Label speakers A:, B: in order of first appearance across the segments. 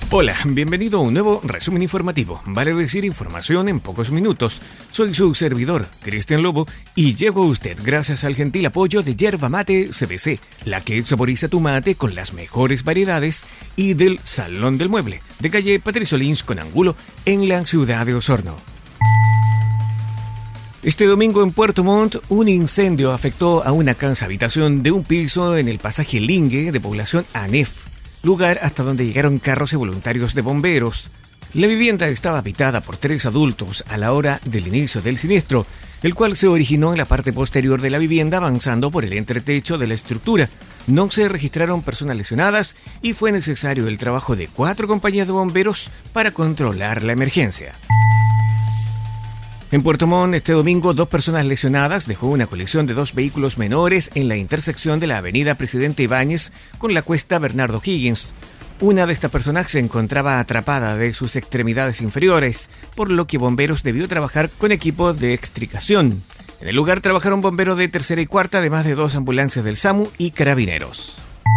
A: Hola, bienvenido a un nuevo resumen informativo. Vale decir información en pocos minutos. Soy su servidor, Cristian Lobo, y llego a usted gracias al gentil apoyo de Yerba Mate CBC, la que saboriza tu mate con las mejores variedades, y del Salón del Mueble, de calle Patricio Lins con Angulo, en la ciudad de Osorno. Este domingo en Puerto Montt, un incendio afectó a una casa habitación de un piso en el pasaje Lingue de población ANEF, lugar hasta donde llegaron carros y voluntarios de bomberos. La vivienda estaba habitada por 3 adultos a la hora del inicio del siniestro, el cual se originó en la parte posterior de la vivienda avanzando por el entretecho de la estructura. No se registraron personas lesionadas y fue necesario el trabajo de 4 compañías de bomberos para controlar la emergencia. En Puerto Montt, este domingo, 2 personas lesionadas dejó una colisión de 2 vehículos menores en la intersección de la avenida Presidente Ibáñez con la cuesta Bernardo Higgins. Una de estas personas se encontraba atrapada de sus extremidades inferiores, por lo que bomberos debió trabajar con equipos de extricación. En el lugar trabajaron bomberos de tercera y cuarta, además de 2 ambulancias del SAMU y carabineros.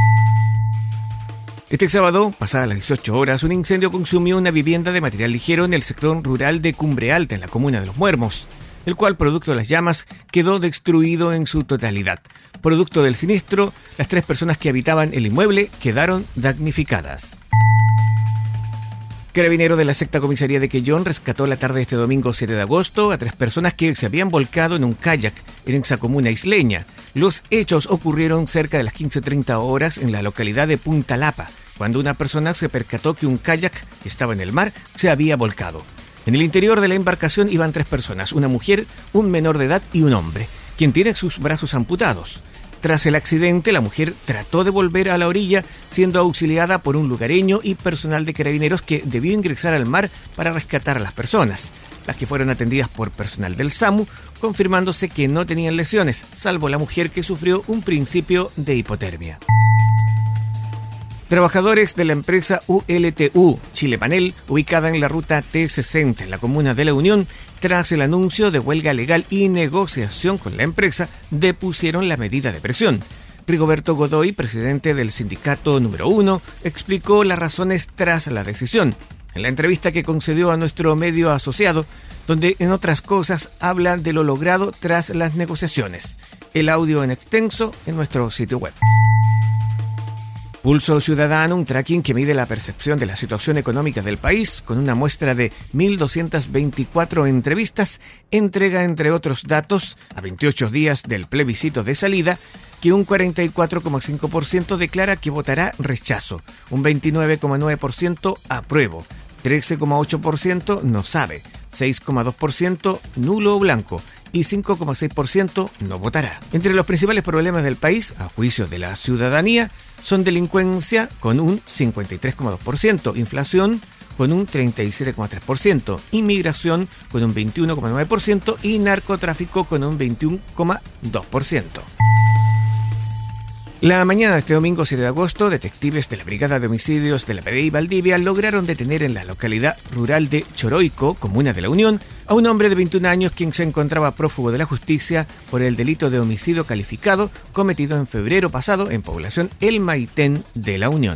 A: Este sábado, pasadas las 18 horas, un incendio consumió una vivienda de material ligero en el sector rural de Cumbre Alta, en la comuna de Los Muermos, el cual, producto de las llamas, quedó destruido en su totalidad. Producto del siniestro, las 3 personas que habitaban el inmueble quedaron damnificadas. Carabinero de la Sexta Comisaría de Quellón rescató la tarde de este domingo 7 de agosto a 3 personas que se habían volcado en un kayak en esa comuna isleña. Los hechos ocurrieron cerca de las 15:30 horas en la localidad de Punta Lapa, cuando una persona se percató que un kayak que estaba en el mar se había volcado. En el interior de la embarcación iban 3 personas, una mujer, un menor de edad y un hombre, quien tiene sus brazos amputados. Tras el accidente, la mujer trató de volver a la orilla, siendo auxiliada por un lugareño y personal de carabineros que debió ingresar al mar para rescatar a las personas, las que fueron atendidas por personal del SAMU, confirmándose que no tenían lesiones, salvo la mujer que sufrió un principio de hipotermia. Trabajadores de la empresa ULTU Chilepanel, ubicada en la ruta T60 en la comuna de La Unión, tras el anuncio de huelga legal y negociación con la empresa, depusieron la medida de presión. Rigoberto Godoy, presidente del sindicato número 1, explicó las razones tras la decisión, en la entrevista que concedió a nuestro medio asociado, donde en otras cosas habla de lo logrado tras las negociaciones. El audio en extenso en nuestro sitio web. Pulso Ciudadano, un tracking que mide la percepción de la situación económica del país con una muestra de 1.224 entrevistas, entrega, entre otros datos, a 28 días del plebiscito de salida, que un 44,5% declara que votará rechazo, un 29,9% apruebo, 13,8% no sabe, 6,2% nulo o blanco, y 5,6% no votará. Entre los principales problemas del país, a juicio de la ciudadanía, son delincuencia con un 53,2%, inflación con un 37,3%, inmigración con un 21,9% y narcotráfico con un 21,2%. La mañana de este domingo 7 de agosto, detectives de la Brigada de Homicidios de la PDI Valdivia lograron detener en la localidad rural de Choroico, comuna de La Unión, a un hombre de 21 años quien se encontraba prófugo de la justicia por el delito de homicidio calificado cometido en febrero pasado en población El Maitén de La Unión.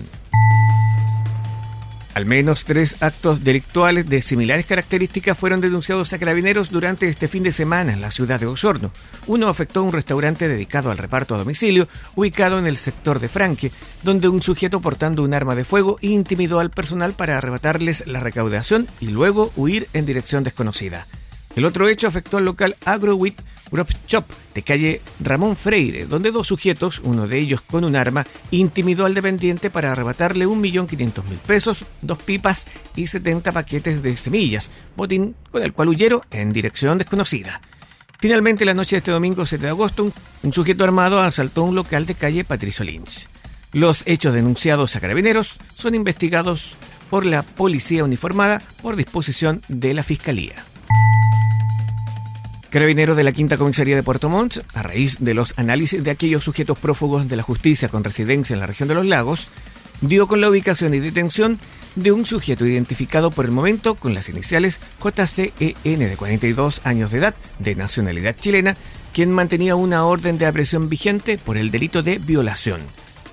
A: Al menos 3 actos delictuales de similares características fueron denunciados a carabineros durante este fin de semana en la ciudad de Osorno. Uno afectó a un restaurante dedicado al reparto a domicilio, ubicado en el sector de Franque, donde un sujeto portando un arma de fuego intimidó al personal para arrebatarles la recaudación y luego huir en dirección desconocida. El otro hecho afectó al local AgroWheat Grop Shop de calle Ramón Freire, donde 2 sujetos, uno de ellos con un arma, intimidó al dependiente para arrebatarle 1.500.000 pesos, 2 pipas y 70 paquetes de semillas, botín con el cual huyeron en dirección desconocida. Finalmente, la noche de este domingo 7 de agosto, un sujeto armado asaltó un local de calle Patricio Lins. Los hechos denunciados a carabineros son investigados por la policía uniformada por disposición de la Fiscalía. Carabineros de la Quinta Comisaría de Puerto Montt, a raíz de los análisis de aquellos sujetos prófugos de la justicia con residencia en la región de Los Lagos, dio con la ubicación y detención de un sujeto identificado por el momento con las iniciales JCEN, de 42 años de edad, de nacionalidad chilena, quien mantenía una orden de aprehensión vigente por el delito de violación.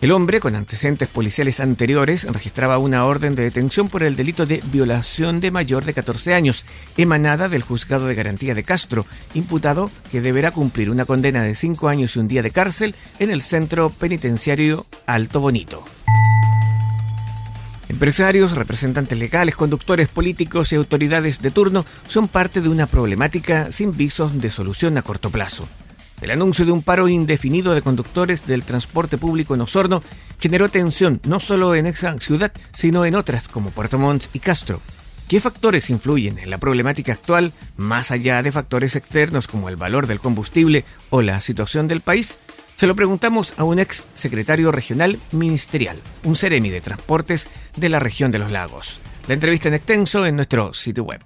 A: El hombre, con antecedentes policiales anteriores, registraba una orden de detención por el delito de violación de mayor de 14 años, emanada del Juzgado de Garantía de Castro, imputado que deberá cumplir una condena de 5 años y un día de cárcel en el centro penitenciario Alto Bonito. Empresarios, representantes legales, conductores políticos y autoridades de turno son parte de una problemática sin visos de solución a corto plazo. El anuncio de un paro indefinido de conductores del transporte público en Osorno generó tensión no solo en esa ciudad, sino en otras como Puerto Montt y Castro. ¿Qué factores influyen en la problemática actual, más allá de factores externos como el valor del combustible o la situación del país? Se lo preguntamos a un ex secretario regional ministerial, un seremi de transportes de la región de los lagos. La entrevista en extenso en nuestro sitio web.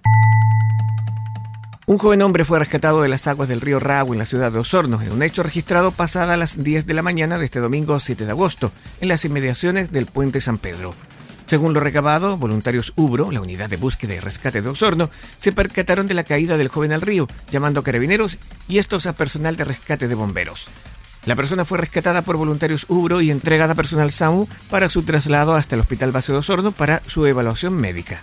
A: Un joven hombre fue rescatado de las aguas del río Rago en la ciudad de Osorno, en un hecho registrado pasada las 10 de la mañana de este domingo 7 de agosto, en las inmediaciones del puente San Pedro. Según lo recabado, voluntarios UBRO, la unidad de búsqueda y rescate de Osorno, se percataron de la caída del joven al río, llamando a carabineros y estos a personal de rescate de bomberos. La persona fue rescatada por voluntarios UBRO y entregada a personal SAMU para su traslado hasta el Hospital Base de Osorno para su evaluación médica.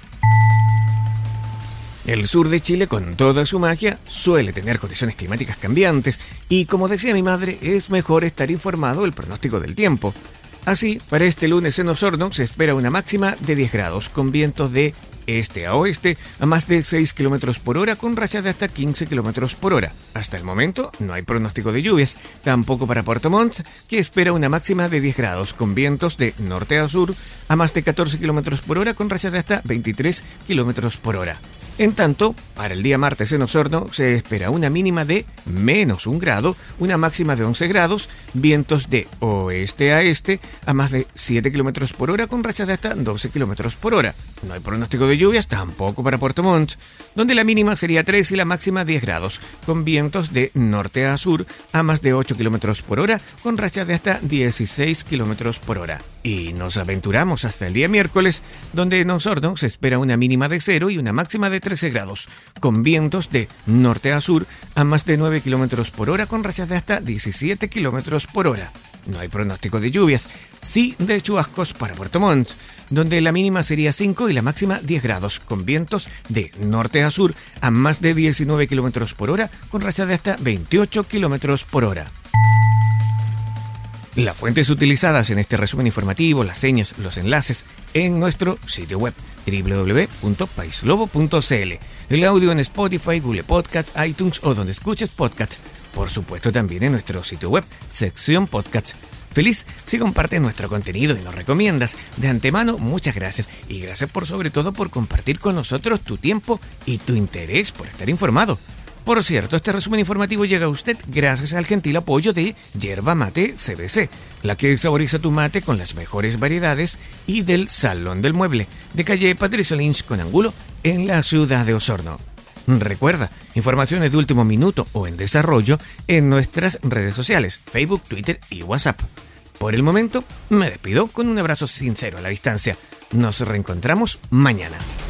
A: El sur de Chile, con toda su magia, suele tener condiciones climáticas cambiantes y, como decía mi madre, es mejor estar informado del pronóstico del tiempo. Así, para este lunes en Osorno se espera una máxima de 10 grados, con vientos de este a oeste a más de 6 km por hora, con rachas de hasta 15 km por hora. Hasta el momento no hay pronóstico de lluvias, tampoco para Puerto Montt, que espera una máxima de 10 grados, con vientos de norte a sur a más de 14 km por hora, con rachas de hasta 23 km por hora. En tanto, para el día martes en Osorno se espera una mínima de -1 grado, una máxima de 11 grados, vientos de oeste a este a más de 7 km por hora, con rachas de hasta 12 km por hora. No hay pronóstico de lluvias tampoco para Puerto Montt, donde la mínima sería 3 y la máxima 10 grados, con vientos de norte a sur a más de 8 km por hora, con rachas de hasta 16 km por hora. Y nos aventuramos hasta el día miércoles, donde en Osorno se espera una mínima de 0 y una máxima de 13 grados, con vientos de norte a sur a más de 9 km por hora, con rachas de hasta 17 km por hora. No hay pronóstico de lluvias, sí de chubascos para Puerto Montt, donde la mínima sería 5 y la máxima 10 grados, con vientos de norte a sur a más de 19 km por hora, con rachas de hasta 28 km por hora. Las fuentes utilizadas en este resumen informativo, las señas, los enlaces en nuestro sitio web www.paislobo.cl, el audio en Spotify, Google Podcast, iTunes o donde escuches podcast. Por supuesto también en nuestro sitio web, sección podcast. Feliz si compartes nuestro contenido y nos recomiendas. De antemano, muchas gracias y gracias sobre todo por compartir con nosotros tu tiempo y tu interés por estar informado. Por cierto, este resumen informativo llega a usted gracias al gentil apoyo de Yerba Mate CBC, la que saboriza tu mate con las mejores variedades, y del Salón del Mueble, de calle Patricio Lynch con Angulo, en la ciudad de Osorno. Recuerda, informaciones de último minuto o en desarrollo en nuestras redes sociales, Facebook, Twitter y WhatsApp. Por el momento, me despido con un abrazo sincero a la distancia. Nos reencontramos mañana.